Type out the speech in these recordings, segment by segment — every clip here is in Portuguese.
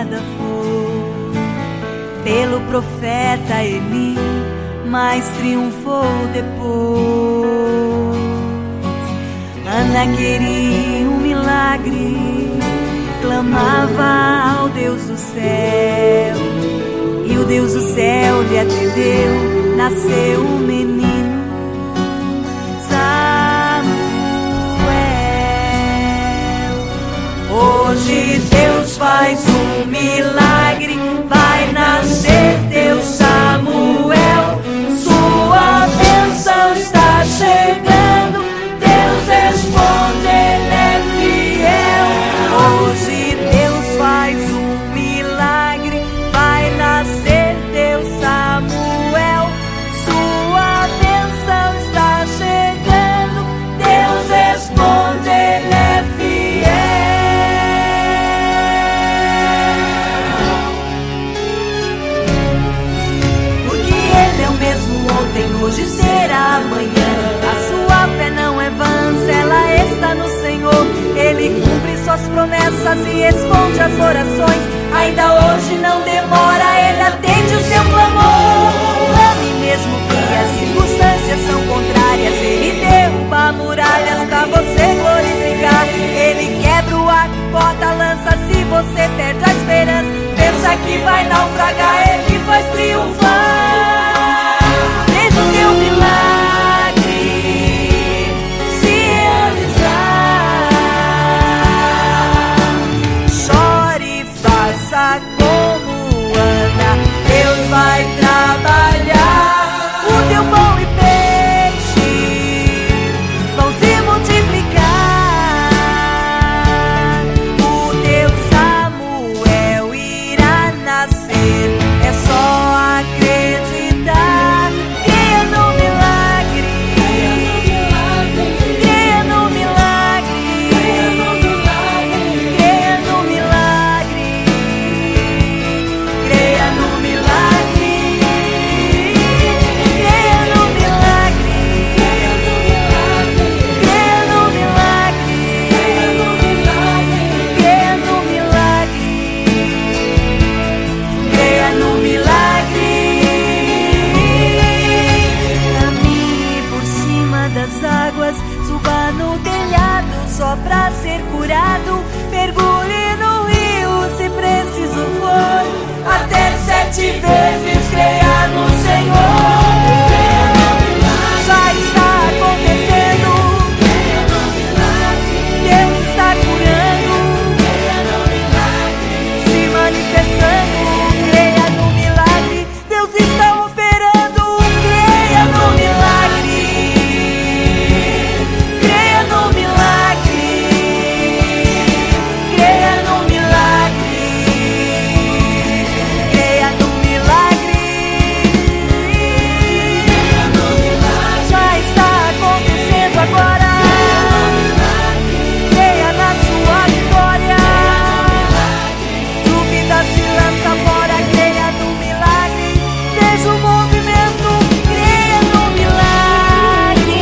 nada foi pelo profeta Eli, mas triunfou depois. Ana queria um milagre, clamava ao Deus do céu, e o Deus do céu lhe atendeu. Nasceu um menino, Samuel. Hoje Deus faz um milagre, vai nascer teu Samuel. Sua bênção está chegando, Deus responde, Ele é fiel. Hoje Deus faz um milagre, vai nascer teu Samuel. Sua bênção está chegando, Deus responde, Ele é fiel. Porque Ele é o mesmo ontem, hoje será amanhã. A sua fé não é vã, se ela está no Senhor. Ele cumpre suas promessas e responde às orações. Ainda hoje não demora, Ele atende o seu clamor. Clame mesmo que as circunstâncias são contrárias. Ele derruba muralhas pra você glorificar. Ele quebra o ar que corta a lança se você perde a esperança. Pensa que vai naufragar, Ele faz triunfar. Veja o teu milagre se realizar. Chore, faça como Ana, Deus vai trabalhar. O teu pão e peixe vão se multiplicar. O teu Samuel irá nascer, é só acreditar. Creia no milagre, creia no milagre, creia no milagre, creia no milagre, creia no milagre, creia no milagre, creia no milagre, creia no milagre. Caminhe por cima das águas, suba no telhado só pra ser curado. Mergulhe no rio se preciso for, até 7 vezes creia no Senhor. Já está acontecendo, Deus está curando, se manifestando. Creia no milagre, Deus está operando. Creia no milagre, creia no milagre, creia no milagre, creia no milagre. Já está acontecendo agora. Creia na sua vitória. Dúvida se lança fora, creia no milagre. Veja o movimento, creia no milagre.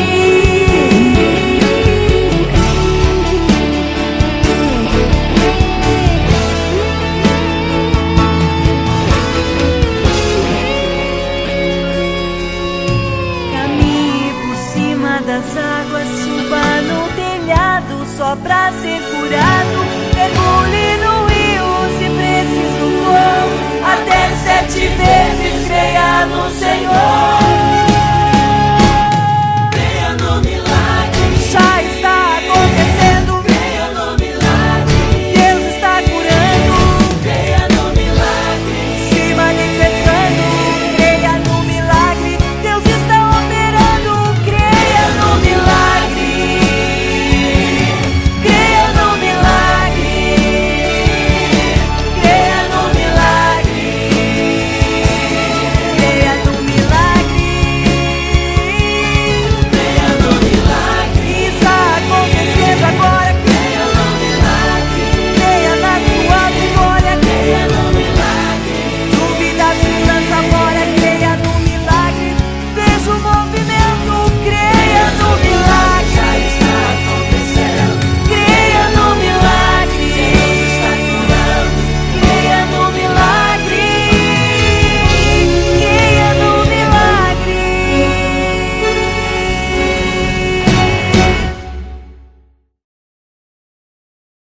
Caminhe por cima das águas, suba no telhado só pra ser curado. Mergulhe no rio se preciso for, até 7 vezes creia no Senhor.